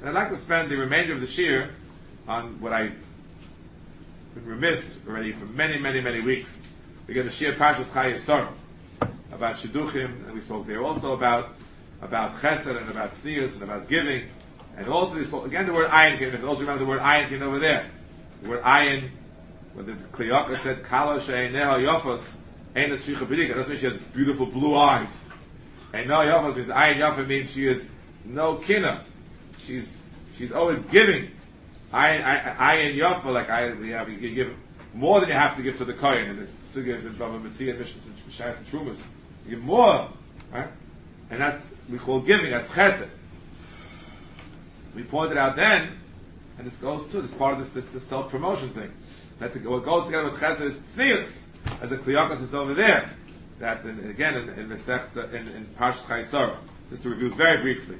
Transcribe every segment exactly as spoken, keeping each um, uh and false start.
And I'd like to spend the remainder of the shir on what I've been remiss already for many, many, many weeks. We get a shir Parshas Chayei Sarah about Shidduchim, and we spoke there also about about Chesed and about Tznius and about giving, and also we spoke again the word ayin came. If you also remember the word ayin came over there. The word ayin, when the Kli Yakar said Kala she'eineha yafos ein shricha b'dika, that means she has beautiful blue eyes. And no yafos means ayin yafa means she is no kina. She's she's always giving. Ayin ayin yafa, like I you have you give more than you have to give to the kohen. And this sugya is in Bava Metzia and Mishnah Shayas and Trumas. You give more, right? And that's we call giving. That's chesed. We pointed out then, and this goes too. This part of this this, this self promotion thing. That the, what goes together with chesed is tznius, as a Kli Yakar is over there. That in, again in in Masechta in, in Parshas Chayei Sarah. Just to review very briefly.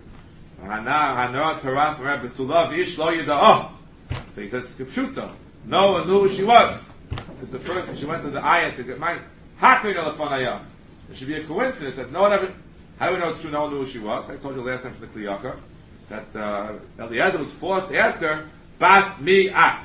So he says, Kipshuta, no one knew who she was. It's the first, she went to the ayah to get my Hakri Nalafanayah. There should be a coincidence that no one ever, how do we know it's true no one knew who she was? I told you last time from the Kli Yakar that uh, Eliezer was forced to ask her, Bas mi at.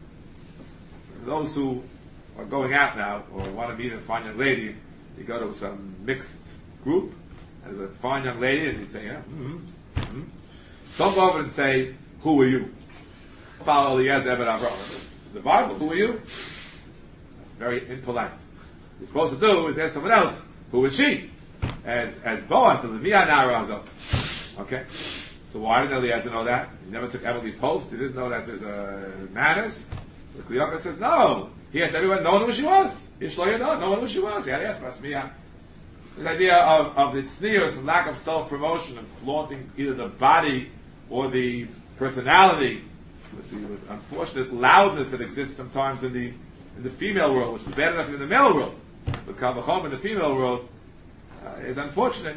Those who are going out now, or want to meet a fine young lady, you go to some mixed group, and there's a fine young lady, and you say, yeah, mm-hmm, mm-hmm. Don't go over and say, who are you? Follow Eliezer Eben Avraham. This is the Bible, who are you? That's very impolite. What you're supposed to do is ask someone else, who is she? As as Boaz, the Leviah Narazos. Okay? So why did Eliezer know that? He never took Emily Post, he didn't know that there's uh, manners. So Kli Yakar says, no. He asked everyone, no one knew who she was. Yishlo Yadon, no one knew who she was. He had to ask us, Mia. The idea of, of the tznius and lack of self-promotion and flaunting either the body or the personality, with the with unfortunate loudness that exists sometimes in the in the female world, which is bad enough in the male world, but Kavachom in the female world uh, is unfortunate.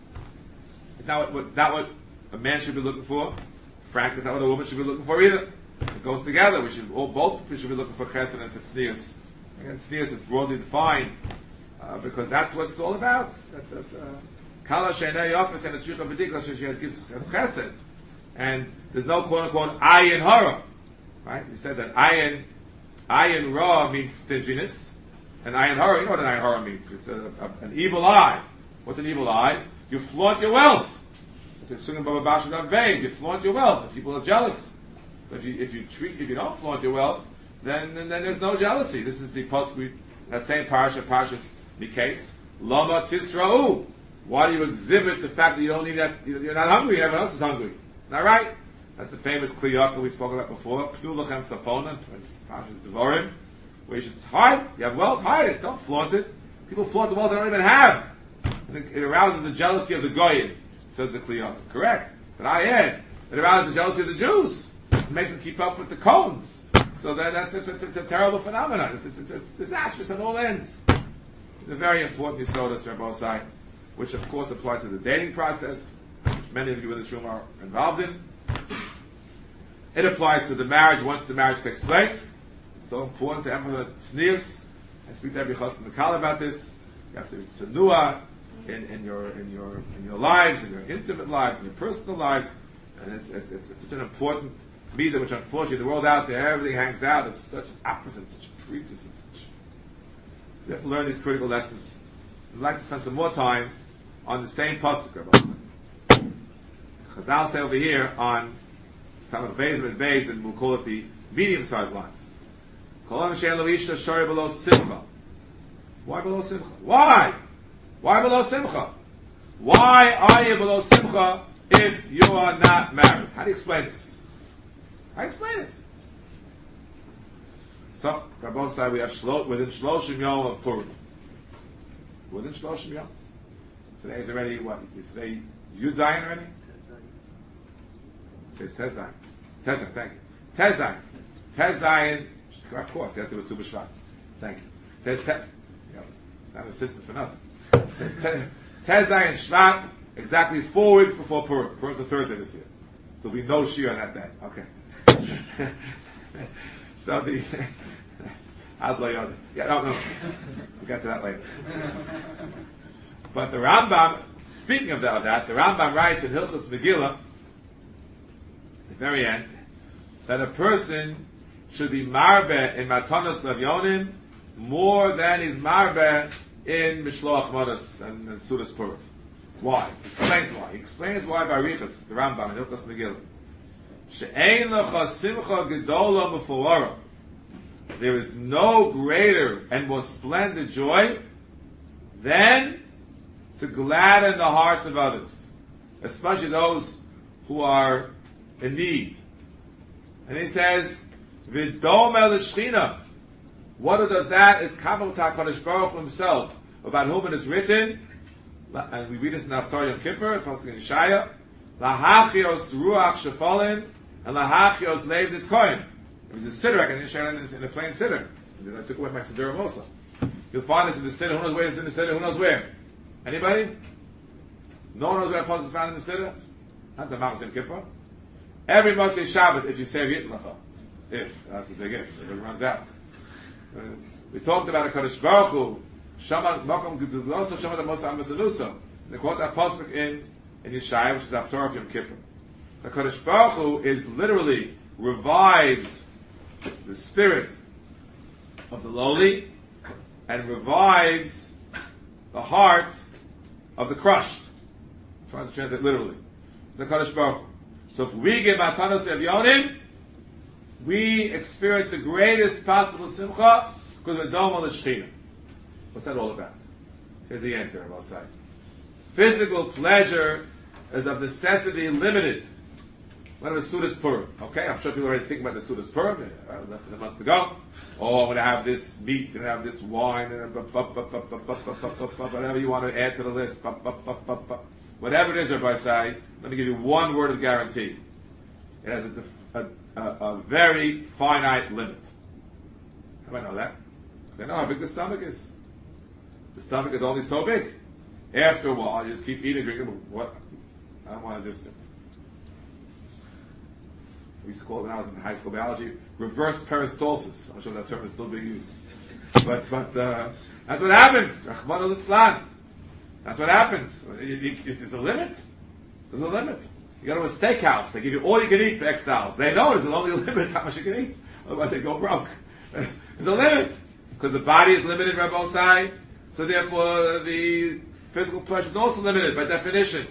It's not what, it's not what a man should be looking for. Frankly, it's not what a woman should be looking for either. It goes together. We should all both we should be looking for chesed and for tznius. Again, tznius is broadly defined. Uh, because that's what it's all about. That's Kala Sheinei Yafos and Shricha B'dika. She has gives has chesed, and there's no quote unquote ayin hara. Right? You said that ayin ayin ra means stinginess, and ayin hara. You know what an ayin hara means? It's a, a, an evil eye. What's an evil eye? You flaunt your wealth. It's in Baba Basha Dav Beis. You flaunt your wealth. People are jealous. But if you if you treat if you don't flaunt your wealth, then then, then there's no jealousy. This is the pasuk that same parasha parashas. Mikates, Lama Tisra'u. Why do you exhibit the fact that you don't need that, you're not hungry, everyone else is hungry? It's not right. That's the famous Kli Yakar we spoke about before, Pnu Lachem Tzafona, Parshas Devarim, where you should hide, you have wealth, hide it, don't flaunt it. People flaunt the wealth they don't even have. And it arouses the jealousy of the Goyim, says the Kli Yakar. Correct. But I add, it arouses the jealousy of the Jews. It makes them keep up with the cones. So that, that's, it's, it's, it's a terrible phenomenon. It's, it's, it's, it's disastrous on all ends. It's a very important Yisodus Rabbosai, which of course apply to the dating process, which many of you in this room are involved in. It applies to the marriage once the marriage takes place. It's so important to emphasize tznius. I speak to every chassan Mikal about this. You have to be tzanua in, in your in your in your lives, in your intimate lives, in your personal lives, and it's it's it's, it's such an important midah, which unfortunately the world out there everything hangs out. It's such opposite, such preachers, and such. We have to learn these critical lessons. I'd like to spend some more time on the same pasuk. Chazal say over here on some of the Beis and Beis, and we'll call it the medium-sized lines. Why below simcha? Why? Why below simcha? Why are you below simcha if you are not married? How do you explain this? How do you explain it? So, Rabban said we are shlo- within Shloshim Yom of Purim. Within Shloshim Yom. Today is already, what? Is today Yud Zayin already? It's Tez Zayin. Tez Zayin, thank you. Tez Zayin. Tez Zayin, of course, yesterday was Tu B'Shvat. Thank you. Tez, Tez, you know, not an assistant for nothing. Tez Zayin Shvat, exactly four weeks before Purim. Purim's a Thursday this year. There'll be no Shir on that day. Okay. So the yeah, no, no, we'll get to that later. But the Rambam, speaking of that, the Rambam writes in Hilchos Megillah, very end, that a person should be marbe in matanos levyonim more than he's marbe in mishloach manos and, and sudas purim. Why? He explains why. He explains why by Riches, the Rambam, and Hilchos Megillah. She'ein lecha simcha gedola mefulora. There is no greater and more splendid joy than to gladden the hearts of others, especially those who are in need. And he says, "V'dom el shchina." What it does that is Kabbalah HaKadosh Baruch Hu himself, about whom it is written, and we read this in Haftarah Yom Kippur, Pasuk in Yeshaya, "Lahachios ruach shefalin and lahachios lev nitkoim." It was a siddur. I can share it in a plain siddur. I took away my siddur also. You'll find this in the siddur. Who knows where it's in the siddur? Who knows where? Anybody? No one knows where that pasuk is found in the siddur? Not the Mount Yom Kippur. Every Motzei Shabbat, if you say Yitlacha, if that's the big if, if it runs out. Uh, we talked about a Kadosh Baruch Hu, Shama Makom Geduloso, Shama Damosa Ambasaluso. They quote that pasuk in in Yeshaya, which is after of Yom Kippur. The Kadosh Baruch Hu is literally revives the spirit of the lowly and revives the heart of the crushed. I'm trying to translate literally. The Kadosh Baruch Hu. So if we give Matanos Evyonim, we experience the greatest possible simcha because we're dom al Shechina. What's that all about? Here's the answer, I'll say. Physical pleasure is of necessity limited. When it was Sudas Purim, okay? I'm sure people are already thinking about the Sudas Purim, uh, less than a month ago. Oh, I'm going to have this meat, and have this wine, and whatever you want to add to the list. Whatever it is, Rabbi Say, let me give you one word of guarantee. It has a, a, a, a very finite limit. How do I know that? I know how big the stomach is. The stomach is only so big. After a while, you just keep eating, drinking. What? I don't want to just... We used to call it when I was in high school biology, reverse peristalsis. I'm sure that term is still being used. But but uh, that's what happens. Rachmana litzlan. That's what happens. There's a limit. There's a limit. You go to a steakhouse. They give you all you can eat for X dollars. They know there's only a limit how much you can eat. Otherwise they go broke. There's a limit. Because the body is limited, Rabbi Osai. So therefore the physical pleasure is also limited by definition.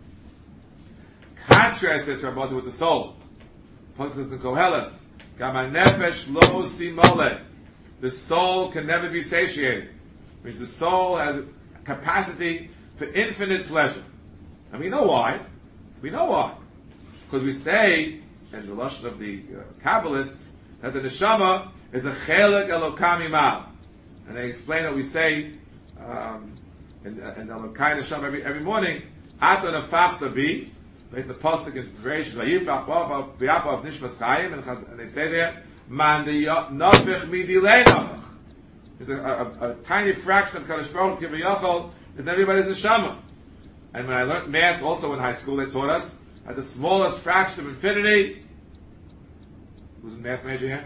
Contrast this, Rabbi Osai, with the soul. Punchas in Koheles. Gama nefesh lo simole. The soul can never be satiated. Which means the soul has a capacity for infinite pleasure. And we know why. We know why. Because we say, in the lashon of the uh, Kabbalists, that the neshama is a chelek elokam imal. And they explain that we say um, in, in the Elokai neshama every, every morning, Aton afachta bi. There's the pasuk in Bereshit, Vayifach b'apav b'apav nishmas chayim, and they say there, Man de nafich midilei nafich. There's a, a, a tiny fraction of Kadosh Baruch Hu Kiviyachol is everybody's neshama. And when I learned math, also in high school, they taught us at the smallest fraction of infinity. Who's a math major here?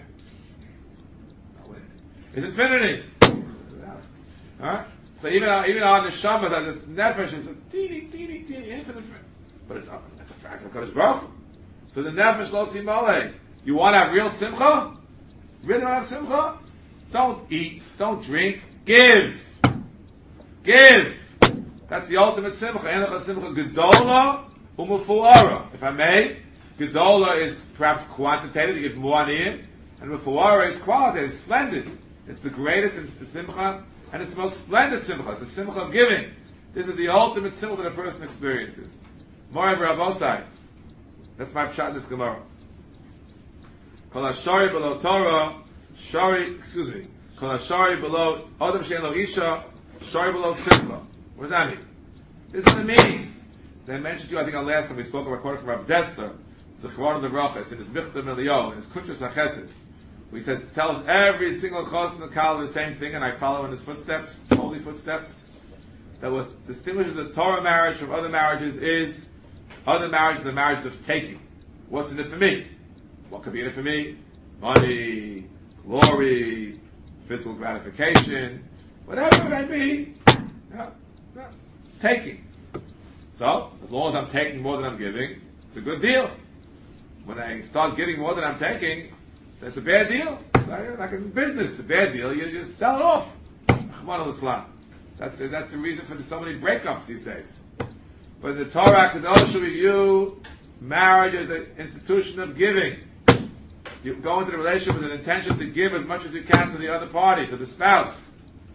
Is infinity. Alright? So even our, even our neshama has its nefesh, it's a teeny, teeny, teeny, infinite. But it's, it's a fraction of Kadosh Baruch Hu. So the nefesh lo tzimale. You want to have real simcha? Really want to have simcha? Don't eat. Don't drink. Give. Give. That's the ultimate simcha. Enecha simcha gedola umufuara. If I may, gedola is perhaps quantitative. You give more aniyim. And mufuara is qualitative. It's splendid. It's the greatest simcha. And it's the most splendid simcha. It's the simcha of giving. This is the ultimate simcha that a person experiences. Moreover, Abosai. That's my pshat in this Gemara. Kol hashari below Torah, shari, excuse me, kol hashari below Adam she'en lo isha, shari below simcha. What does that mean? This is what it means. As I mentioned to you, I think on last time we spoke about quote from Rav Dessler, Zechron of the Bracha, it's in his Michtav Melio, in his Kuntras HaChesed. He says, tells every single chos in the Kal the same thing, and I follow in his footsteps, his holy footsteps, that what distinguishes the Torah marriage from other marriages is, other marriages are marriages of taking. What's in it for me? What could be in it for me? Money, glory, physical gratification, whatever it may be. Yeah, yeah. Taking. So, as long as I'm taking more than I'm giving, it's a good deal. when I start giving more than I'm taking, that's a bad deal. It's like, like in business, it's a bad deal. You just sell it off. That's the, that's the reason for so many breakups these days. But in the Torah Kadosh review, marriage is an institution of giving. You go into the relationship with an intention to give as much as you can to the other party, to the spouse.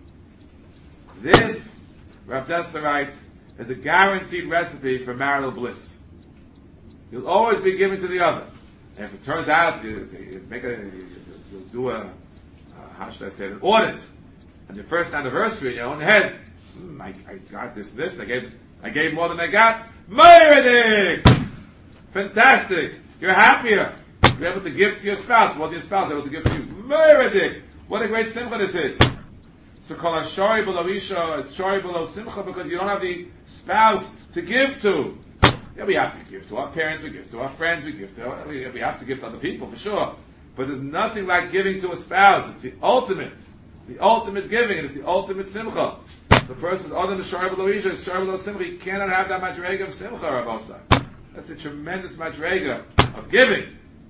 This, Rav Dessler writes, is a guaranteed recipe for marital bliss. You'll always be giving to the other. And if it turns out you, you make a, you, you'll do a, uh, how should I say it, an audit on your first anniversary in your own head. Hmm, I, I got this, this, I gave, I gave more than I got. Meirdik! Fantastic! You're happier. You're able to give to your spouse. What your spouse is able to give to you. Meirdik! What a great simcha this is. So called a shori below isha, a shori below simcha, because you don't have the spouse to give to. Yeah, we have to give to our parents, we give to our friends, we give to our, we, we have to give to other people for sure. But there's nothing like giving to a spouse. It's the ultimate, the ultimate giving, and it's the ultimate simcha. The person's other than shori below isha, shori below simcha. You cannot have that madrega of simcha, Rabosai. That's a tremendous madrega of giving.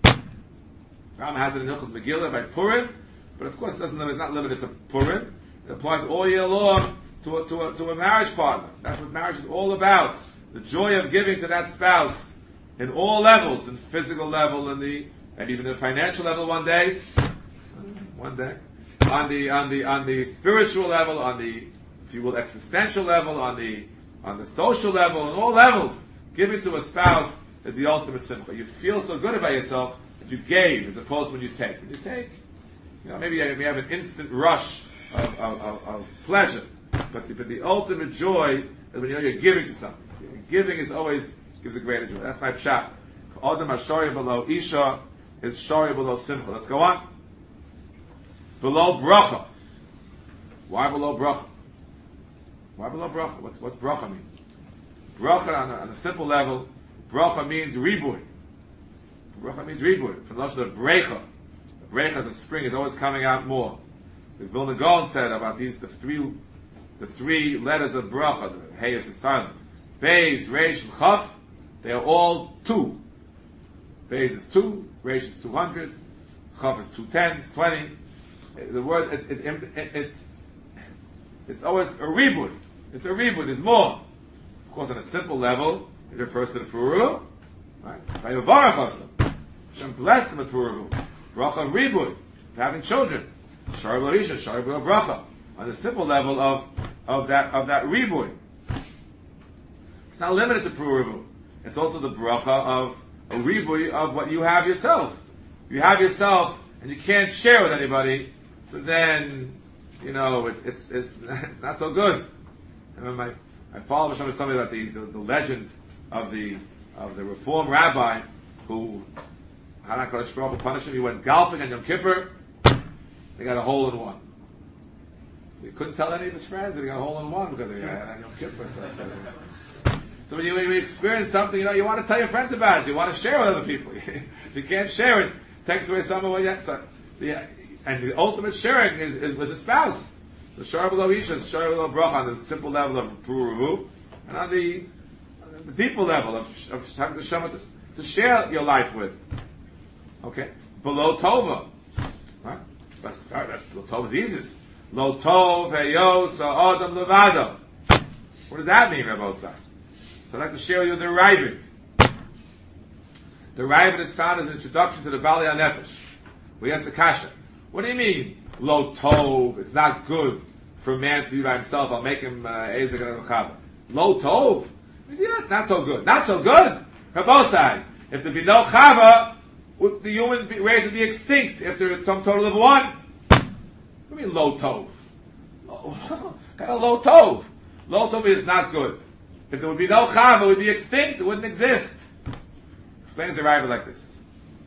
Ram has it in Hilchos Megillah by Purim, but of course it doesn't limit, it's not limited to Purim. It applies all year long to a, to a, to a marriage partner. That's what marriage is all about. The joy of giving to that spouse in all levels, in physical level, in the, and even the financial level one day, one day, on the, on the, on the spiritual level, on the, if you will, existential level, on the, on the social level, on all levels, giving to a spouse is the ultimate simcha. You feel so good about yourself that you gave as opposed to when you take. When you take, you know, maybe you have an instant rush Of, of, of, of pleasure, but the, but the ultimate joy is when you know you're giving to something. Giving is always gives a greater joy. That's my pshat. Adam hashori below isha is shori below simcha. Let's go on. Below bracha. Why below bracha? Why below bracha? What's what's bracha mean? Bracha on a, on a simple level, bracha means ribuy. Bracha means ribuy. From the lashon of brecha. Brecha is a spring is always coming out more. The Vilna Gaon said about these the three the three letters of bracha, the hey is silent. Beis, Reish, and Chaf, they are all two. Beis is two, Reish is two hundred, Chaf is two ten, twenty. The word it, it, it, it, it it's always a ribud. It's a ribud, there's more. Of course on a simple level, it refers to the Pururu. Right? Vayovarach Hashem. Hashem blessed them with Pururu. Bracha ribud, having children. Shari below isha, shari below bracha. On the simple level of, of that of that ribuy. It's not limited to pruruvu. It's also the bracha of a ribuy of what you have yourself. You have yourself and you can't share with anybody, so then, you know, it, it's it's it's not so good. I remember my my father was telling me about the, the, the legend of the of the Reform rabbi who Hanakodesh Baruch Hu punished him. He went golfing on Yom Kippur. They got a hole in one. He couldn't tell any of his friends that he got a hole in one because they had Yom Kippur stuff. So when you, when you experience something, you know, you want to tell your friends about it. You want to share with other people. If you can't share it, it takes away some of what you have. So, so yeah, and the ultimate sharing is, is with the spouse. So shar below isha, shar below bracha on the simple level of pruruvu, and on the, on the deeper level of, of having the shema to, to share your life with. Okay, below tova, right? That's that's lo tov is easiest. Lo tov heyo sa'adam levado. What does that mean, Rabbi Osai? So I'd like to share with you the Ravid. The Ravid is found as an introduction to the Bali HaNefesh. We ask the Kasha, what do you mean, lo tov? It's not good for a man to be by himself. I'll make him ezek and chava. Lo tov? Yeah, not so good. Not so good. Rabbi Osai, if there be no chava, the human race would be extinct if there is some total of one. What do you mean low tov? Oh, kind of low tov. Low tov is not good. If there would be no chava, it would be extinct. It wouldn't exist. Explains the Ravid like this.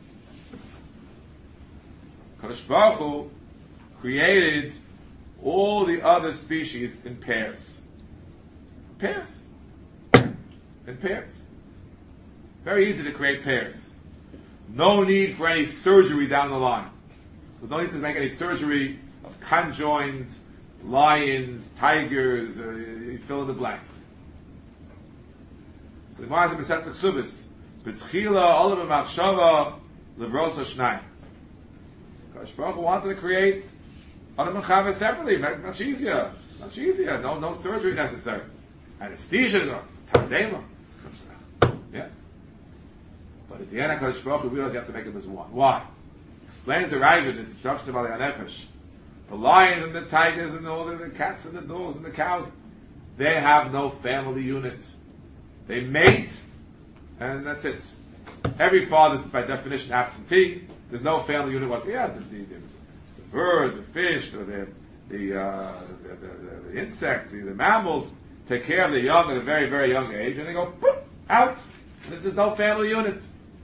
Kadosh Baruch Hu created all the other species in pairs. Pairs. In pairs. Very easy to create pairs. No need for any surgery down the line. There's no need to make any surgery of conjoined lions, tigers, uh, you fill in the blanks. So the Gemara in Masechet Ksubis B'tchila olav b'machshava levrosa shnayim. Kadosh Baruch Hu wanted to create Adam and Chava separately, much easier, much easier. No, no surgery necessary. Anesthesia, tardema. Yeah. But at the end, Kadosh Baruch Hu realized you have to make them as one. Why? Explains the Rav in his introduction to Malei HaNefesh. The lions and the tigers and all the, the cats and the dogs and the cows, they have no family unit. They mate, and that's it. Every father is by definition absentee. There's no family unit whatsoever. Yeah, the, the, the, the bird, the fish, the the the, uh, the, the, the, the insect, the, the mammals take care of the young at a very, very young age, and they go poof, out. And there's no family unit.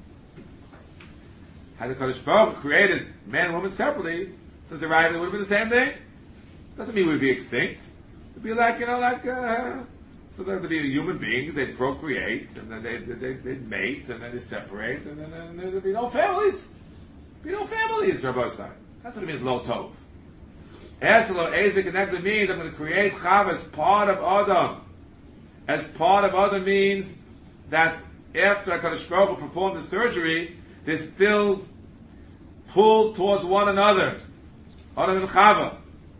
Had the Kadosh Baruch Hu created man and woman separately, says the Rav, it would have been the same thing. Doesn't mean we'd be extinct. It'd be like, you know, like, uh, so there'd be human beings, they'd procreate, and then they'd, they'd, they'd mate, and then they'd separate, and then, then there'd be no families. There'd be no families, Rabbi Sai. That's what it means, lo tov. Eselo Ezik connected means I'm going to create Chava as part of Adam. As part of Adam means that after HaKadosh Baruch Hu performed the surgery, they still pull towards one another. Adam and Chava.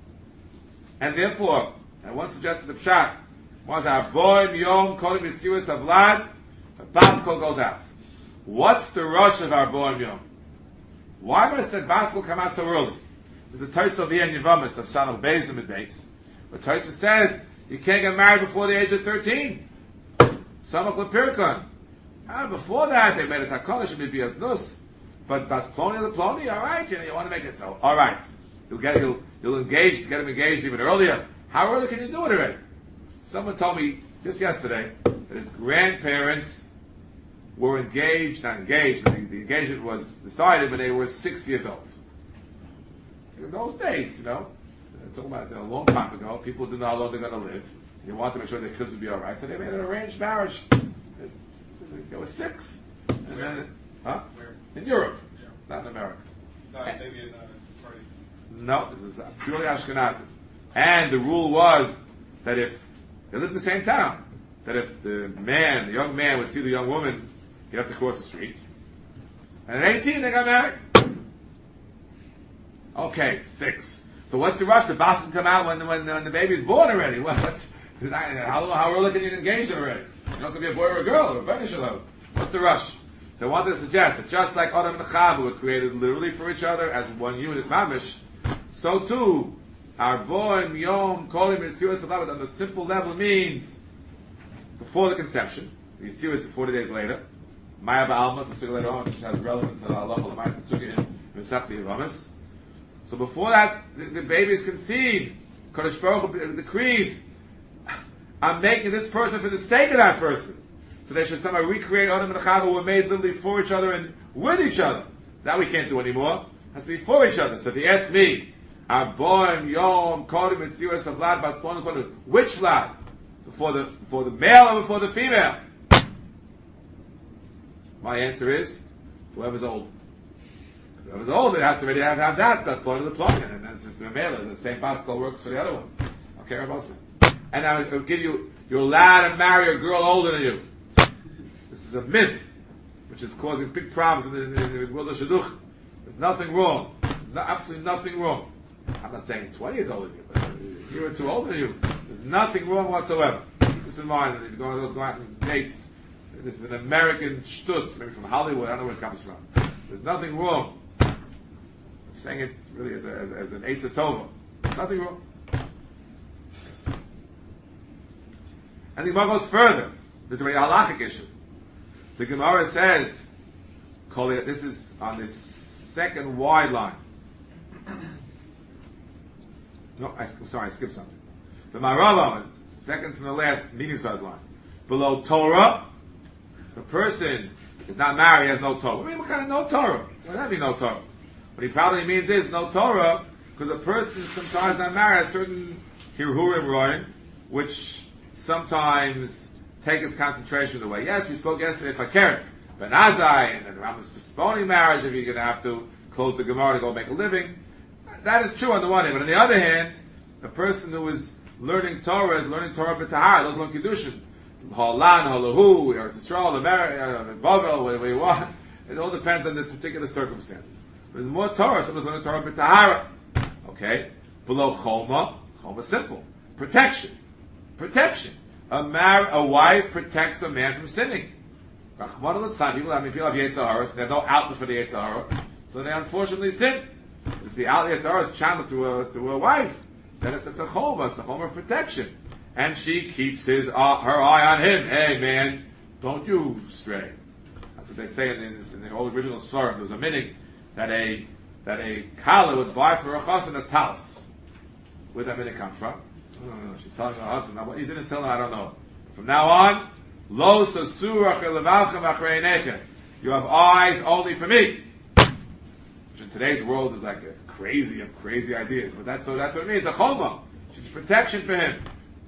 And therefore, I once suggested the Pshat, was our boy Yom Kolim Yisirus Avlad, the Baskol goes out. What's the rush of our boy Yom? Why must the Baskol come out so early? There's a Tosaf here in Yevamis of Sanach Bezim and Beis. But Tosaf says you can't get married before the age of thirteen. Samach Lepirkon. Ah, before that they made a Takona should be as nus. But Bas Ploni Leploni, all right, you know, you want to make it so. All right, you'll get you'll you'll engage to get him engaged even earlier. How early can you do it already? Someone told me just yesterday that his grandparents were engaged, not engaged. The, the engagement was decided when they were six years old. In those days, you know, I'm talking about a long time ago, people didn't know how long they're going to live. They wanted to make sure their kids would be all right, so they made an arranged marriage. It's, they were six, and then, huh? Where? In Europe, Yeah. not in America. No, maybe in uh, sorry. No, this is purely Ashkenazi. And the rule was that if they lived in the same town, that if the man, the young man, would see the young woman, he'd have to cross the street. And at eighteen, they got married. Okay, six. So what's the rush? The boss can come out when, when, when the baby's born already. What, what, how, how early can you engage them already? You know, it's going to be a boy or a girl, or a bunny shalom. What's the rush? So I wanted to suggest that just like Adam and Chava were created literally for each other as one unit, mamish, so too, our boy, Yom, Kolim, and Yisirus Avlad, on the simple level means before the conception, the Yisirus is forty days later, Maya Ba'almas, the Sukkah later on, which has relevance to Allah, the Maya Sukkah in Mesachti Yevamis. So before that, the, the baby is conceived, Kadosh Baruch Hu decrees, I'm making this person for the sake of that person. So they should somehow recreate Adam and Chava who were made literally for each other and with each other. That we can't do anymore. It has to be for each other. So if you ask me, Aboim, Yom, Kodim, and Yisirus Avlad, Baspon, Kodim, which Vlad? Before the, before the male or before the female? My answer is, whoever's old. Whoever's old, they have to already have, have that, that's part of the plug-in, and then since the male, the same Baskol works for the other one. Okay, Rabbi. And I will give you, you're allowed to marry a girl older than you. This is a myth, which is causing big problems in the, in the world of Shidduch. There's nothing wrong. No, absolutely nothing wrong. I'm not saying twenty is older than you, but a year or two older than you. There's nothing wrong whatsoever. Keep this in mind. If you're going to those going out on dates, this is an American shtus, maybe from Hollywood, I don't know where it comes from. There's nothing wrong. I'm saying it really as, a, as, as an Eitz Tova. There's nothing wrong. And the Gemara goes further. There's a very halachic issue. The Gemara says, this is on this second wide line. No, I, I'm sorry, I skipped something. The Marava, second from the last medium-sized line. Below Torah, the person is not married, has no Torah. I mean, what kind of no Torah? What does that mean, no Torah? What he probably means is no Torah, because a person sometimes not married has certain hirhurim roim, which sometimes take his concentration away. Yes, we spoke yesterday, fakert, ben azai, and then the Rambam's postponing marriage if you're going to have to close the Gemara to go make a living. That is true on the one hand, but on the other hand, the person who is learning Torah is learning Torah b'tahara, those learn Kiddushin. Holan, Holahu, Eretz Yisrael, America, Bavel, whatever you want. It all depends on the particular circumstances. There's more Torah. Someone's learning Torah b'tahara. Okay? Below Choma, Choma simple. Protection. Protection. A mar- a wife protects a man from sinning. People have, people have Yetzer Hara, so they have no outlet for the Yetzer Hara, so they unfortunately sin. If the outlet Yetzer Hara is channeled through a, through a wife, then it's, it's a Choma, it's a Choma of protection. And she keeps his, uh, her eye on him. Hey man, don't you stray. That's what they say in, in, in the old original Svarim. There was a meaning that a that a kala would buy for her chassan a talis. Where'd that meaning come from? Oh, she's telling her husband. Now, what you didn't tell her, I don't know. From now on, lo sasur achelevalchem achrei necha. You have eyes only for me. Which in today's world is like a crazy of crazy ideas. But that's, so that's what it means. A choma. She's protection for him.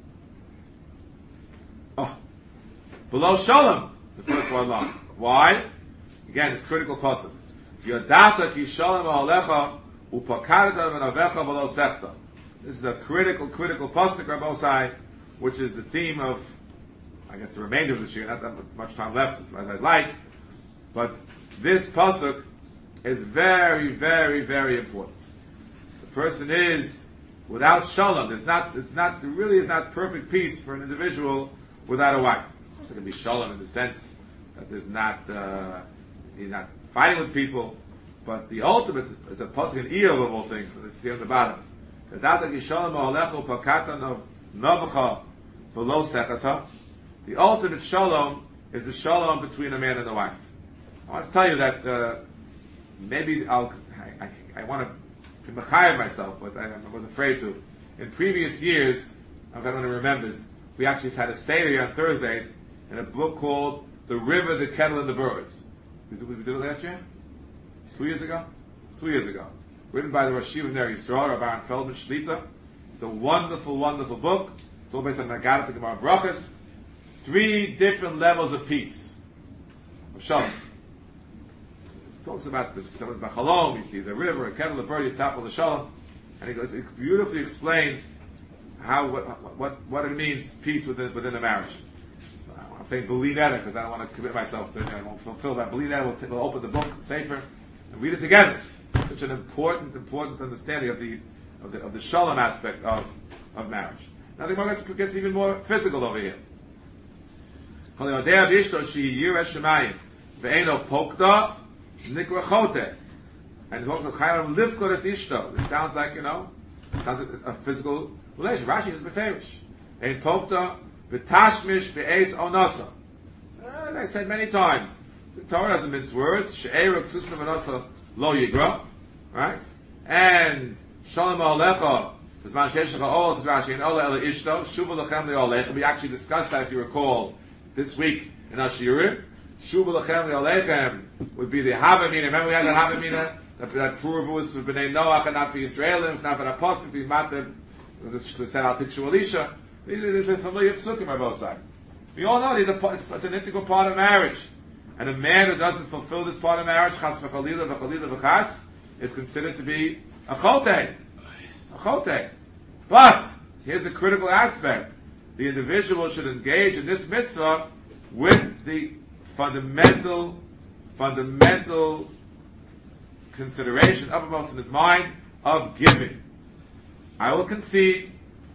Oh. Below shalom. The first one long. Why? Again, it's critical pasuk. Yodata ki shalom alecha upakarta v'navecha v'lo sechta. This is a critical, critical pasuk, Rabbosai, which is the theme of, I guess, the remainder of this year. Not that much time left, as I'd like. But this pasuk is very, very, very important. The person is without shalom. There's not, there's not, there really is not perfect peace for an individual without a wife. It's going to be shalom in the sense that there's not, uh, he's not fighting with people, but the ultimate is a pasuk in Iyov of all things. So let's see on the bottom. The ultimate shalom is the shalom between a man and a wife. I want to tell you that uh, maybe I'll, I, I, I want to mechayev myself, but I, I was afraid to. In previous years, if anyone remembers, we actually had a seder on Thursdays in a book called The River, the Kettle, and the Birds. We did, we did it last year? Two years ago? Two years ago. Written by the Rosh Yeshiva of Ner Yisrael, Rabbi Aaron Feldman Shlita. It's a wonderful, wonderful book. It's all based on Nagadat to Gemara Brachas. Three different levels of peace. Of Shalom. It talks about the Chalom, he sees a river, a kettle, a bird, Yitzhak, the Shalom. And he goes, it beautifully explains how, what, what, what it means, peace within, within a marriage. I'm saying Belinetta because I don't want to commit myself to it. I won't fulfill that. Belinetta will, will open the book, safer, and read it together. Such an important, important understanding of the of the, of the shalom aspect of, of marriage. Now the Gemara gets, gets even more physical over here. And it sounds like, you know, it sounds like a physical relation. Rashi is beferish. Ein pokta v'tashmish v'eis onasa. And I said many times, the Torah doesn't mince words. She'eru k'susna v'nasa lo yigra. Right? And shalom alecha b'zman she'eshecha ol says Rashi and ola ela ishto shuva lechem le'olecha. We actually discussed that, if you recall, this week in Ashirim. Shuva lechem le'olechem would be the Havamina. Remember we had the Havamina? That, that proof was for Bnei Noach and not for Yisraelim, not for Apostle, for Matab. It said Al Tikshu Elisha. These are familiar psukim on both sides. We all know these are, it's an integral part of marriage. And a man who doesn't fulfill this part of marriage, chas v'chalila v'chalila v'chas, is considered to be a chotei. A chotei. But, here's the critical aspect. The individual should engage in this mitzvah with the fundamental, fundamental consideration uppermost in his mind of giving. I will concede,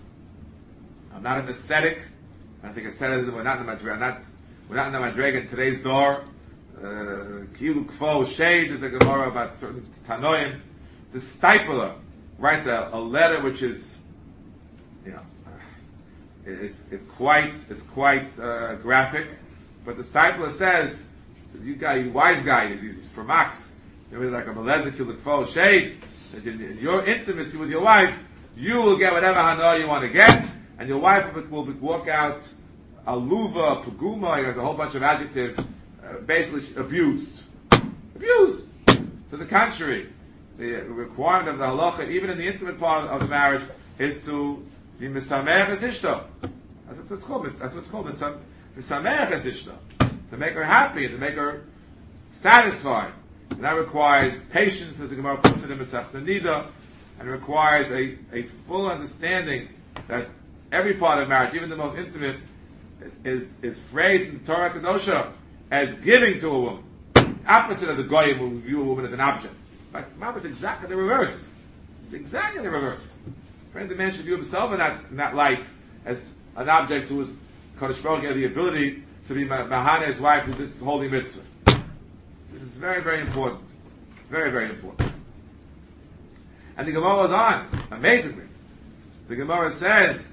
I'm not an ascetic. I don't think asceticism, we're not in the Madrega, not, we're not in the Madrega in today's door. Kilu Kfo, Shade is a Gemara about certain Tanoim. The Stipler writes a, a letter which is, you know, it, it's, it's quite, it's quite uh, graphic. But the Stipler says, says, you guy, you wise guy, he's, he's from Max. You're like a Melezek, Kilu Kfo, Shade. In, in your intimacy with your wife, you will get whatever hana you want to get, and your wife will, will walk out aluva, puguma, he has a whole bunch of adjectives, uh, basically abused. Abused! To the contrary, the requirement of the halacha, even in the intimate part of the marriach, is to be misamech es ishto. That's what it's called. That's what it's called. Misamech es ishto. To make her happy, to make her satisfied. And that requires patience, as the Gemara puts it in Masechta Nida, and it requires a, a full understanding that every part of marriage, even the most intimate, is, is phrased in the Torah Kedosha as giving to a woman. Opposite of the Goyim who view a woman as an object. But Mama's exactly the reverse. Exactly the reverse. Friend, the man should view himself in that, in that light as an object who is Kodesh Baruch Hu, the ability to be Mahana, his wife, through this holy mitzvah. This is very, very important. Very, very important. And the Gemara goes on, amazingly. The Gemara says,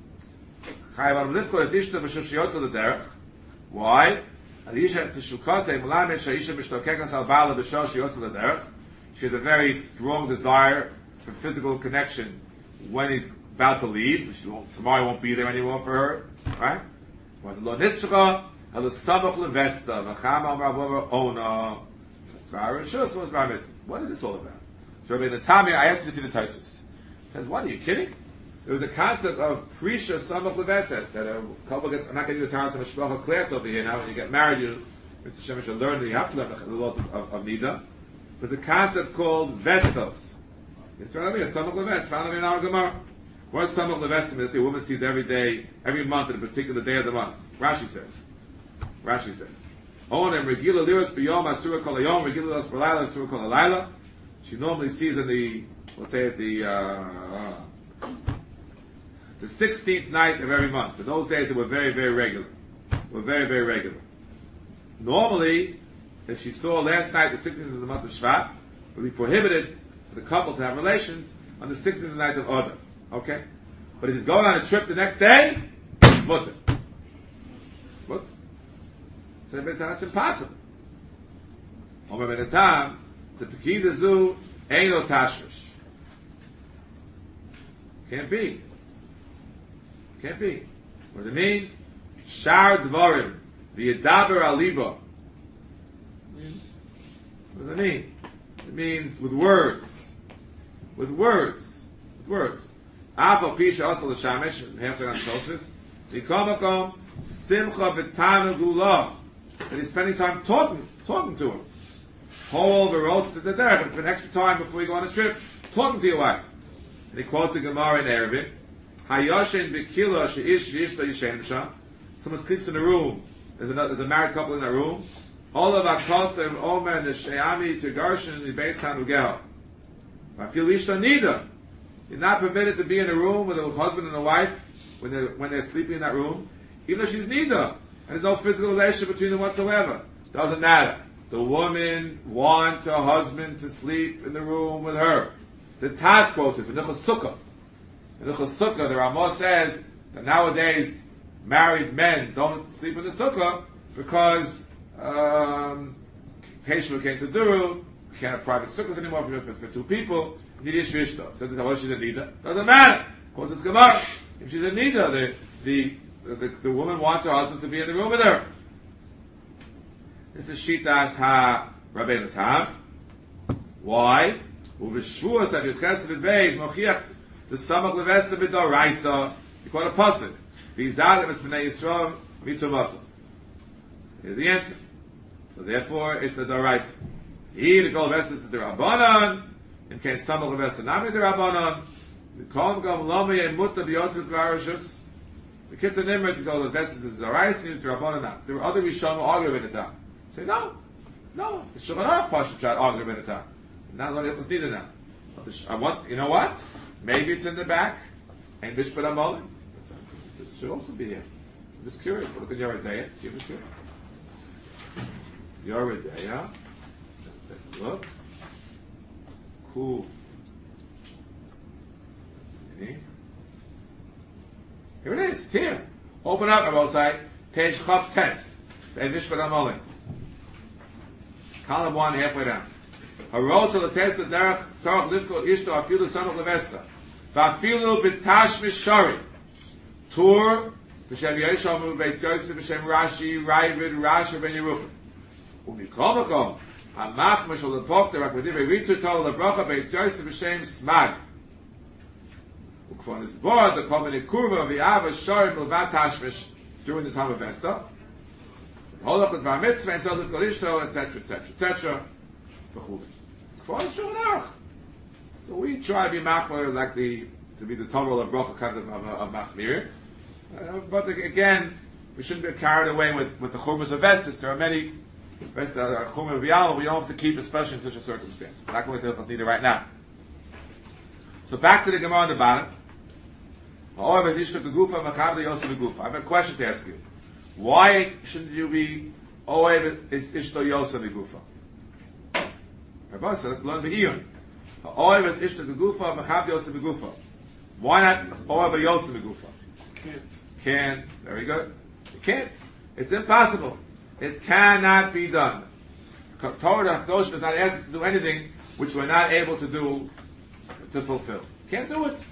why? She has a very strong desire for physical connection when he's about to leave. She won't, tomorrow won't be there anymore for her. Right? What is this all about? So Rabbi Natami, I asked you to see the Tosfos. Says, what, are you kidding? There was a concept of Prisha Samach Leveses, that a couple gets, I'm not getting you the Taras of Mishpacha class over here now, when you get married, you, Mister Shemesh, you learn that you have to learn the laws of, of, of Nida. There's a concept called Vestos. It's found to be a Samach Leves, found to be in our Gemara. What is Samach Leves? They say a woman sees every day, every month, at a particular day of the month. Rashi says. Rashi says. On and Regila Liras B'yom Asura Kol Hayom, Regila Liras B'layla Asura Kol Halayla. She normally sees in the, let's say at the, uh, the sixteenth night of every month. In those days, they were very, very regular. They were very, very regular. Normally, if she saw last night, the sixteenth of the month of Shvat, it would be prohibited for the couple to have relations on the sixteenth night of Adar. Okay? But if he's going on a trip the next day, mutter. Mutter. So that's impossible. Omer ben Etam, the Pekida Zu, ain't no tashmish. Can't be. Can't be. What does it mean? Shar Dvarim, v'yedaber aliba. What does it mean? It means with words. With words. With words. Afal pisha also l'shamish, halfway on Tosfos. V'komakom, simcha v'tanu gula. That he's spending time talking, talking to him. Whole the road says that there, but it's an extra time before you go on a trip, talking to your wife. And he quotes a Gemara in Eruvin. Hayoshin b'kila she'ish v'ishta yishenim sham. Someone sleeps in a room. There's, another, there's a married couple in a room. All of akosev omer nesheami tegarshin libeis tanugel. V'afil ishta nida. You're not permitted to be in a room with a husband and a wife when they're, when they're sleeping in that room, even though she's nida. And there's no physical relationship between them whatsoever. Doesn't matter. The woman wants her husband to sleep in the room with her. The Taz quotes this in Nichos Sukkah. In Nichos Sukkah, the Ramah says that nowadays married men don't sleep in the Sukkah because um, Teshuvah came to Duru, we can't have private Sukkahs anymore for, for, for two people. Nida Shvishta. Says that, well, she's a Nida. Doesn't matter. Quotes this Gemara. If she's a Nida, the, the, the, the woman wants her husband to be in the room with her. This is Shitas Ha Rabbeinu Tam. Why? Uveshvuas Avit Chesed Beis Mochiach the Samach Levesta B'Doraisa. You quote a pasuk. V'Yizadim Es B'nei Yisrael Mitumasa. Here's the answer. So therefore, it's a Doraisa. Here the Kol Vestas is the Rabbanon. In case Samach Levesta Nami the Rabbanon. The Kol Gam Lomi and Mutta B'Yotzit V'Arashus. The kids in Nimrod, he told the Vestas is the Doraisa and the Rabbanon. There were other Rishonim arguing in the time. Say no, no. The Shulchan Aruch Pashup Shad arguing in the time. Not only it's needed now. I want, you know what? Maybe it's in the back. And Mishpat Amolim. This should also be here. I'm just curious. Look at your day. See what's here. Your day, yeah. Let's take a look. Cool. Let's see. Here it is. It's here. Open up on both sides. Page Chav Tes. And Mishpat Amolim. Column one, halfway down. A road to the test of derech tzarach lifko ishto afilu samach levesta. Va'afilu b'tash mishari. Tur b'shem Yeshamu b'eis Yosef b'shem Rashi Ravid Rasha ben Yeruchim. U'mikol makom hamach mishol lepok derech v'divrei ritu tol lebracha b'eis Yosef b'shem Smag. U'kfon isbor the common kurva v'yava shari milvat tashmish during the time of Vesta. Holach with Bar Mitzvah and Tzaddik Kolishto, et cetera, et cetera, et cetera. It's for Shulchan Aruch. So we try to be machmir like the to be the total of bracha kind of of, of machmir. Uh, but again, we shouldn't get carried away with, with the chumas of Vestis. There are many Vestis that are chumah of Yalma, we don't have to keep, especially in such a circumstance. I'm not going to tell us neither right now. So back to the Gemara on the bottom. I have a question to ask you. Why shouldn't you be Oev is Ishto Yosa Begufa? Rabbi says, let's learn the Iyun. Oev is Ishto Begufa, Mechab Yosa Begufa. Why not Oev Yosa Begufa? Can't. Can't. Very good. You can't. It's impossible. It cannot be done. Torah Dosh does not ask us to do anything which we're not able to do to fulfill. Can't do it.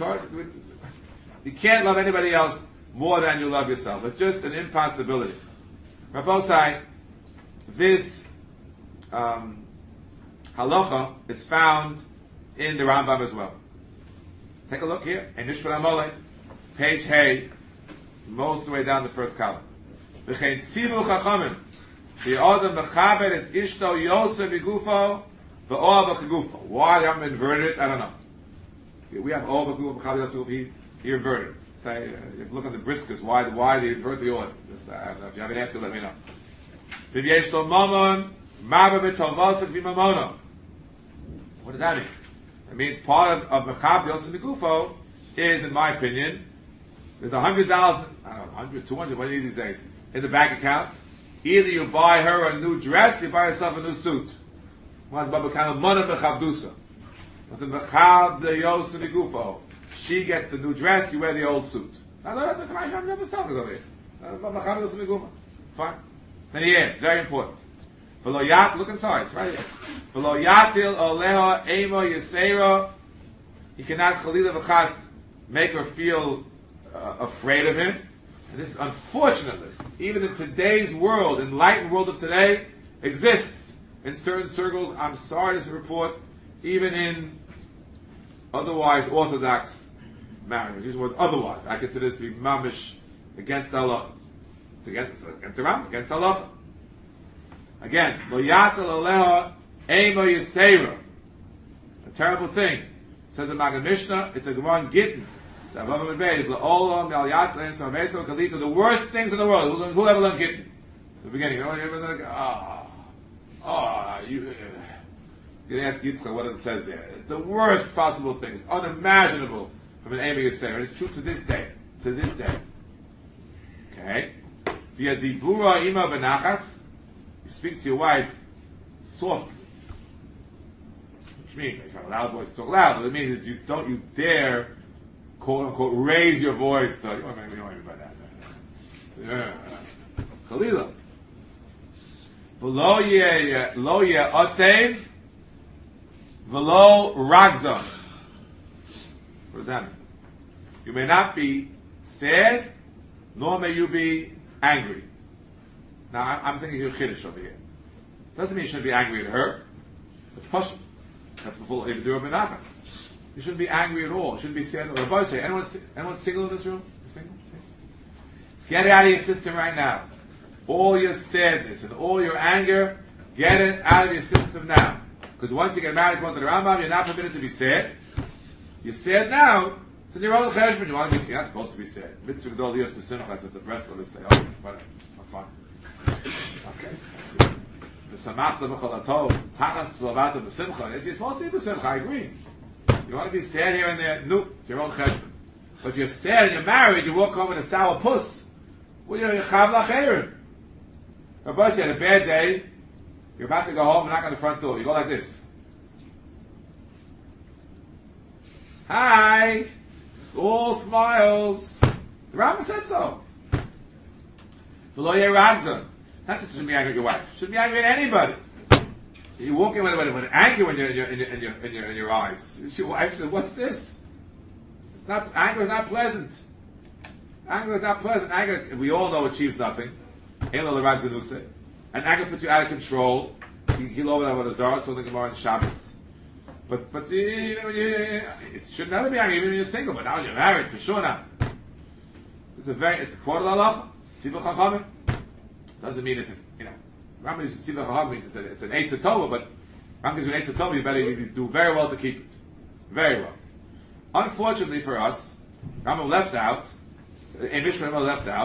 You can't love anybody else more than you love yourself. It's just an impossibility. Rabbosai, this um, halacha is found in the Rambam as well. Take a look here. In Nishpat HaMolech, page Hey, most of the way down the first column. V'chein tzivu chachamim, she'odem mechaber es ishto yosef b'gufo, v'oah b'chagufo. Why they haven't inverted it, I don't know. We have oah b'chagufo, mechaber yosef, he, he inverted. Say, uh, if you look at the briskers, why, why they invert the order? This, uh, I don't know. If you have an answer, let me know. V'yesh lo mamon, maber b'tovosek v'mamono. What does that mean? It means part of, of mechaber yosef b'gufo is, in my opinion, there's a hundred thousand, I don't know, hundred, two hundred, what do you need these days? In the bank account. Either you buy her a new dress, you buy yourself a new suit. What's Baba kind of money mechabdusa? What's the mechab the yosef gufo? She gets the new dress, you wear the old suit. That's what I'm never talking over here. Mechab yosef gufo. Fine. Then he adds, very important. V'lo yat, look inside, it's right here. V'lo yatil oleha emo yisera. He cannot chalila v'chas make her feel uh, afraid of him. And this, unfortunately, even in today's world, enlightened world of today, exists in certain circles. I'm sorry to report, even in otherwise orthodox marriage. Use the word otherwise. I consider this to be mamish against Allah. It's against against the Ram, against Allah. Again, lo yatal aleha emo yisera. A terrible thing. It says in Maggid Mishnah, it's a Gemara in Gittin. The worst things in the world. Who ever learned Gittin? The beginning. You know, you ever like, ah, ah, you. You can ask Yitzchak what it says there. It's the worst possible things, unimaginable from an Amy Yisrael. And it's true to this day. To this day. Okay. Via dibura ima benachas, you speak to your wife softly. Which means, if you have a loud voice, talk loud. What it means is you don't you dare, quote unquote, raise your voice to, you don't know about that. Yeah. Chalila. V'lo ye, lo ye otsev, v'lo ragzon. What does that mean? You may not be sad, nor may you be angry. Now, I'm thinking you're chiddush over here. Doesn't mean you shouldn't be angry at her. That's pushing. That's before you do a benachas. You shouldn't be angry at all. You shouldn't be sad. Or Rabbi say, anyone, anyone single in this room? Single? Single? Get it out of your system right now. All your sadness and all your anger, get it out of your system now. Because once you get married, according to the Rambam, you're not permitted to be sad. You're sad now. It's in your own cheshbon. You want to be sad. You're not supposed to be sad. Mitzvah Gdol Yos B'Simcha. That's what the rest of us say. Okay, whatever. Fine. Okay. V'samachta b'chol hatov. Tachas tzlavata b'simcha. If you're supposed to be b'simcha, I agree. You want to be sad here and there? No. It's your own cheshbon. But if you're sad and you're married, you walk home with a sour puss. Well, you're chav l'cheirim. Rabbi, you had a bad day. You're about to go home and knock on the front door. You go like this. Hi. All smiles. The Rambam said so. V'lo yeh ragzon. Not just shouldn't be angry at your wife. Shouldn't be angry at anybody. You walk in with, with, with anger in your in your in your in your in your, in your eyes. Your wife said, "What's this?" It's not anger is not pleasant. Anger is not pleasant. Anger, we all know, achieves nothing. And anger puts you out of control. You love it with a zara, so the Gemara in Shabbos. But but you, you, you, it should never be angry even when you're single. But now you're married, for sure not. It's a very it's a quarter halacha. Tzivah chachamim doesn't mean it's a, you know. Rambam uses tzivah chachamim means it's, a, it's an eitzah tova, but Rambam gives you an eitzah tova. You better you do very well to keep it, very well. Unfortunately for us, Rambam left out. A Mishra left out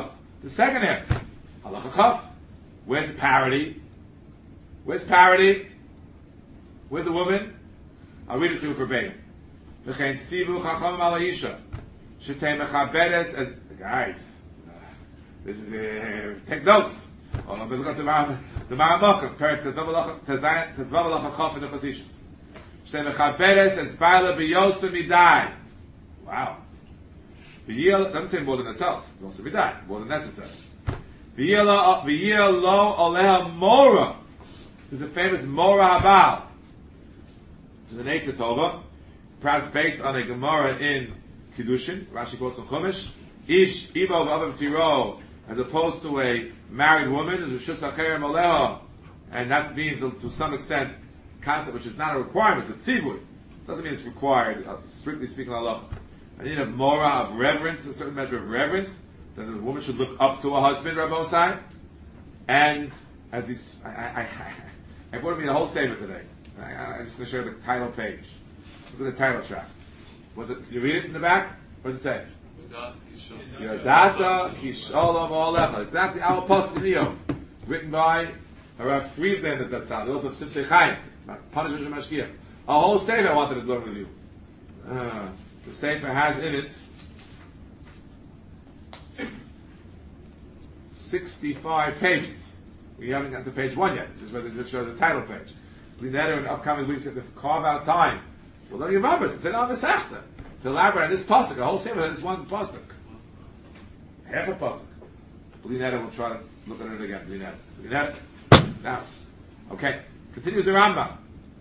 The second half, halacha chaf. Where's the parity? Where's parity? Where's the woman? I'll read it to you verbatim. V'chein tzivu chachamim ala isha. Shetei mechaberes as guys. Uh, this is uh, take notes. Oh, let's look at the Maram the Maramokah. Perik Tezvav Alacha Chaf in the Chasishus. Shetei mechaberes as baila b'yosem midai. Wow. V'yil doesn't say more than herself. B'yosem midai, more than necessary. V'yil lo oleha mora. There's a famous mora habal. Which is an Eitzah Tova. It's perhaps based on a Gemara in Kiddushin. Rashi quotes from Chumash. Ish ibo v'avav tiro, as opposed to a married woman, is a shutz acherem aleha, and that means to some extent concept which is not a requirement. It's a tzivui. Doesn't mean it's required. Uh, strictly speaking, halacha. I need a mora of reverence, a certain measure of reverence, that the woman should look up to her husband, Rabbosai. And as he's, I, I, I, I brought me the whole sefer today. I, I, I'm just going to show you the title page. Look at the title track. Was it? Can you read it from the back? What does it say? Yodata Kisholom Olecha. Exactly our post in Neo, written by Harav Friedman. Is that sound? The author of Sifsei Chaim, Punishment of Mashkiach. A whole sefer I wanted to learn with you. Uh, the sefer has in it sixty-five pages. We haven't got to page one yet. Just whether to show the title page. Blineder in upcoming weeks have to carve out time. Well, don't you remember? It's in on the Sechta to elaborate on this pasuk. A whole sefer on this one pasuk. Half a pasuk. Blineder will try to look at it again. Blineder. Blineder. Now, okay. Continues the Rambam.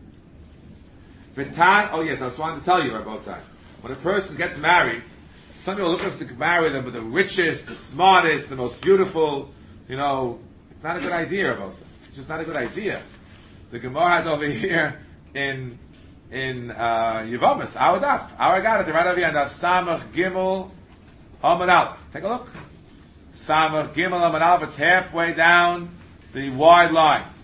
V'tan. Oh yes, I was wanting to tell you, Rabbi Osai. When a person gets married, some people are looking to marry them with the richest, the smartest, the most beautiful. You know, it's not a good idea, Rabbi Osai. It's just not a good idea. The Gemara has over here in in uh, Yevomis, our daf, our got it right over here, and daf Samach Gimel Amud Aleph. Take a look. Samach Gimel Amud Aleph. It's halfway down the wide lines.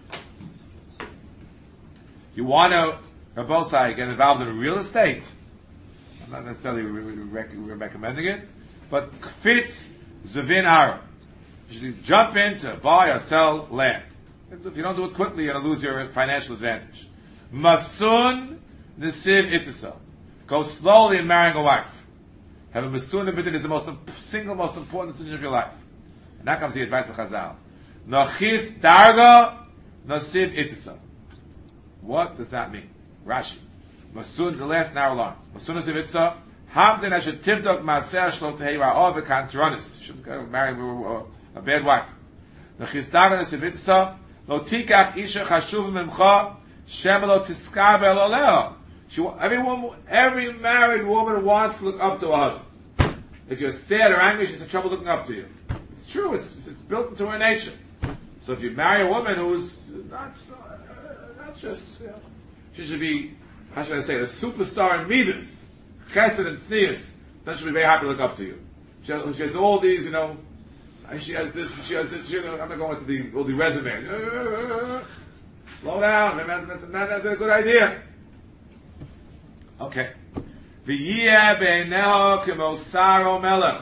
You want to, Rabbi Osai, get involved in real estate? I'm not necessarily re- re- re- recommending it, but fits Zavin Arab. You should jump in to buy or sell land. If you don't do it quickly, you're going to lose your financial advantage. Masun Nesiv Itisel. Go slowly in marrying a wife. Have a Masun Nesiv is the most single most important decision of your life. And that comes the advice of Chazal. Nachis Darga Nesiv Itisel. What does that mean? Rashi. Masun, the last narrow lines. Masun Nesiv Itisel. Hamdin Asher Tivdok Maser Shlo Tehei Ra'ov V'Kantronis. You shouldn't go marry a bad wife. Nachis Darga Nesiv Itisel. Lo tikach isha chashuv mimcha shemelo tiskar be'aloleha. Every woman, every married woman wants to look up to her husband. If you're sad or angry, she's in trouble looking up to you. It's true. It's it's built into her nature. So if you marry a woman who's not, uh, that's just, you know, she should be, how should I say, a superstar in Midas, Chesed and Tznius, then she'll be very happy to look up to you. She has, she has all these, you know. And she has this, she has this, she, I'm not going into the, all the resumes. Slow down, maybe that's, that's, that's a good idea. Okay. V'yiyeh beineho k'mo saro melech.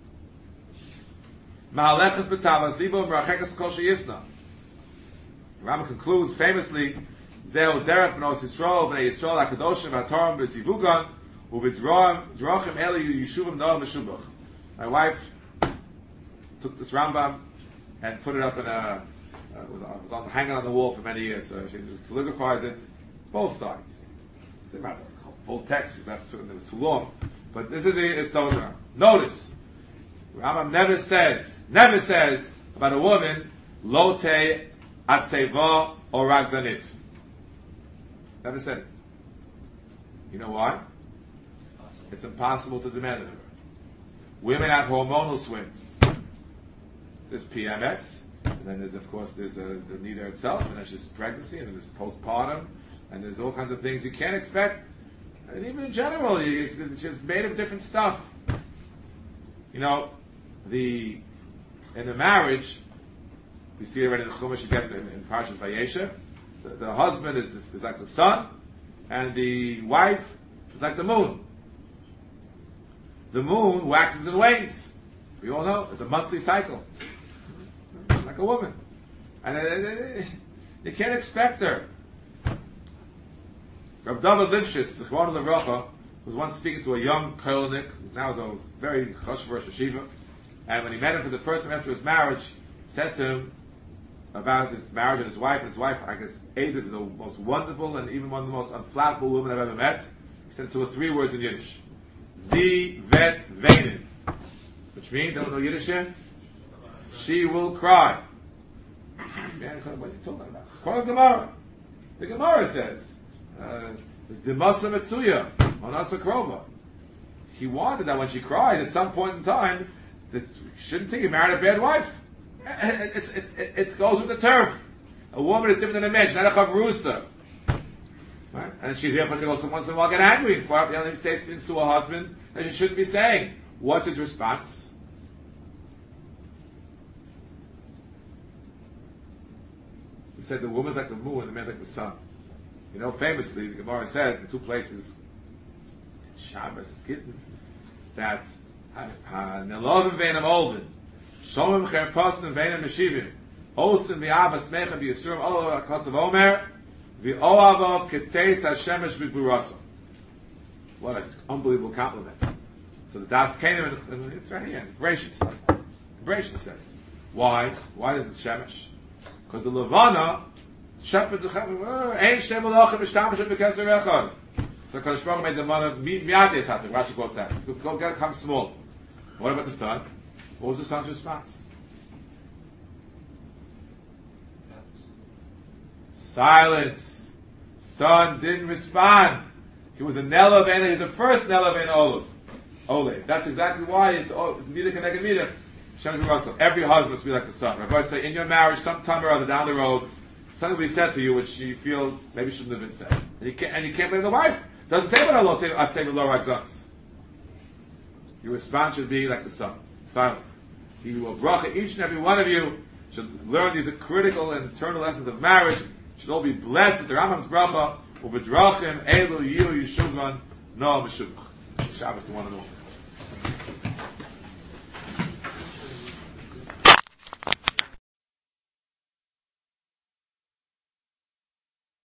Ma'alechas b'tavas libo m'rachekas kol sheyisna. Rambam concludes famously, Zeu derech b'nos Yisrael, b'nei Yisrael ha'kadoshim ha'torim b'zivugan, u'v'drochim eli yishuvim noam b'shubach. My wife took this Rambam and put it up in a, uh, was, was on, hanging on the wall for many years. So she calligraphies it, both sides. It didn't matter, full text, it was too long. But this is the, it's so Rambam. Notice, Rambam never says, never says about a woman, lote atzeva or ragzanit. Never said it. You know why? It's impossible to demand of her. Women have hormonal swings. There's P M S, and then there's, of course, there's uh, the nida itself, and there's just pregnancy, and there's postpartum, and there's all kinds of things you can't expect. And even in general, it's, it's just made of different stuff. You know, the in the marriage, we see already in the Chumash, you get in, in Parshas Vayeshev, the, the husband is, is like the sun, and the wife is like the moon. The moon waxes and wanes. We all know it's a monthly cycle, like a woman, and uh, uh, you can't expect her. Rav David Lifshitz, the Chwan of Levracha, was once speaking to a young Kohelnik, who now is a very chashuv yeshiva, and when he met him for the first time after his marriage, said to him about his marriage and his wife, and his wife, I guess, Edith is the most wonderful and even one of the most unflappable women I've ever met. He said it to her three words in Yiddish. Zi vet veinen. Which means, don't know Yiddish here? She will cry. Man, what are you talking about? It's part of the Gemara. The Gemara says, uh, it's Dimasa Metsuya, Manasa Krova. He wanted that when she cried at some point in time, this shouldn't think he married a bad wife. It's, it's, it, it goes with the turf. A woman is different than a man. She's not a chavrusa. Right? And she therefore can also once in a while get angry and far, you know, say things to her husband that she shouldn't be saying. What's his response? We said the woman's like the moon and the man's like the sun. You know, famously, the Gemara says in two places, Shabbos and Gittin, that Nelovim veinam olvin, Shomim cherpasim veinam meshivim, Osim v'ava smecha v'yisurim olo akasav omer, v'oavav ketzeis hashemesh v'gvurasa. What an unbelievable compliment. So the Das Kenim, it's right here, Gracious. Gracious says. Why? Why is it shemesh? Because the Levana, shepherd the Chav, ain't shtei malachim v'shtamish v'keser echad. So Kadosh Baruch Hu made the mana miyadei chatik. Rashi quotes that. Go get come small. What about the son? What was the son's response? Silence. Son didn't respond. He was a nelav and he's the first nelav and olive. Olive. That's exactly why it's mida connected mida. Every husband must be like the son. Rabbi say in your marriage, sometime or other down the road, something will be said to you which you feel maybe shouldn't have been said, and you can't, and you can't blame the wife. Doesn't say what Allah take with low exams. Your response should be like the son. Silence. He will bracha each and every one of you should learn these critical and eternal lessons of marriage. Should all be blessed with the Rambam's bracha. U'v'drachim elu yiu yishuvon no meshubach. Shabbos to one and all.